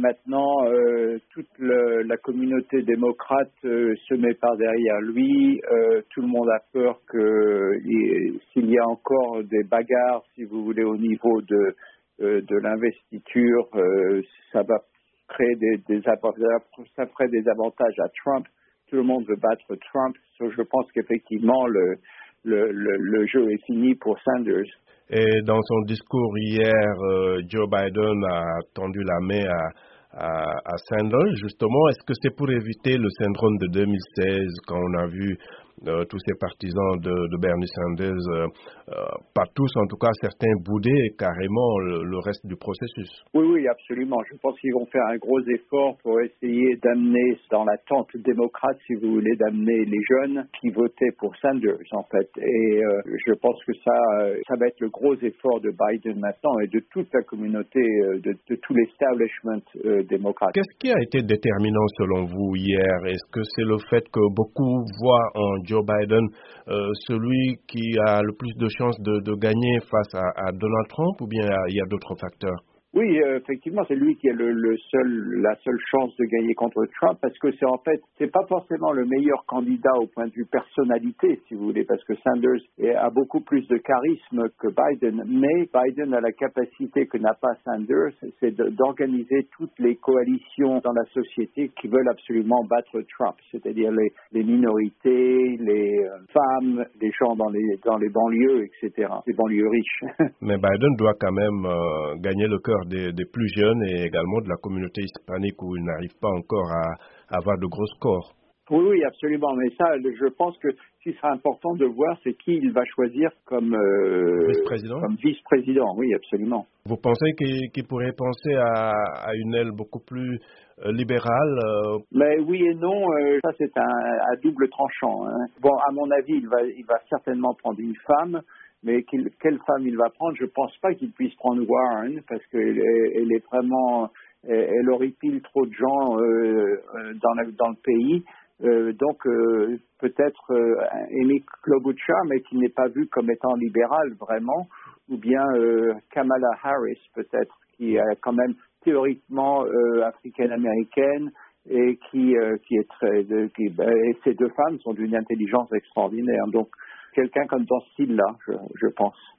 maintenant, toute la communauté démocrate se met par derrière lui. Tout le monde a peur que s'il y a encore des bagarres, si vous voulez, au niveau de l'investiture, ça va créer ça ferait des avantages à Trump. Tout le monde veut battre Trump. Je pense qu'effectivement, le jeu est fini pour Sanders. Et dans son discours hier, Joe Biden a tendu la main à Sanders, justement. Est-ce que c'est pour éviter le syndrome de 2016, quand on a vu tous ces partisans de Bernie Sanders, pas tous, en tout cas certains, bouder carrément le reste du processus? Oui, absolument. Je pense qu'ils vont faire un gros effort pour essayer d'amener dans la tente démocrate, si vous voulez, d'amener les jeunes qui votaient pour Sanders, en fait. Et je pense que ça va être le gros effort de Biden maintenant et de toute la communauté, de tout l'establishment démocrate. Qu'est-ce qui a été déterminant selon vous hier? Est-ce que c'est le fait que beaucoup voient en Joe Biden celui qui a le plus de chances de gagner face à Donald Trump, ou bien il y a d'autres facteurs? Oui, effectivement, c'est lui qui a la seule chance de gagner contre Trump, parce que c'est pas forcément le meilleur candidat au point de vue personnalité, si vous voulez, parce que Sanders a beaucoup plus de charisme que Biden, mais Biden a la capacité que n'a pas Sanders, c'est d'organiser toutes les coalitions dans la société qui veulent absolument battre Trump, c'est-à-dire les minorités, les femmes, les gens dans les banlieues, etc., les banlieues riches. Mais Biden doit quand même gagner le cœur des plus jeunes et également de la communauté hispanique, où il n'arrive pas encore à avoir de gros scores. Oui, absolument. Mais ça, je pense que ce qui sera important de voir, c'est qui il va choisir comme vice-président. Comme vice-président, oui, absolument. Vous pensez qu'il pourrait penser à une aile beaucoup plus libérale? Mais oui et non, ça c'est à double tranchant. Hein. Bon, à mon avis, il va certainement prendre une femme. Mais quelle femme il va prendre? Je pense pas qu'il puisse prendre Warren, parce qu'elle est vraiment, elle horripile trop de gens dans le pays. Donc peut-être Amy Klobuchar, mais qui n'est pas vue comme étant libérale vraiment, ou bien Kamala Harris peut-être, qui est quand même théoriquement africaine-américaine et qui est et ces deux femmes sont d'une intelligence extraordinaire. Donc quelqu'un comme dans ce style-là, je pense.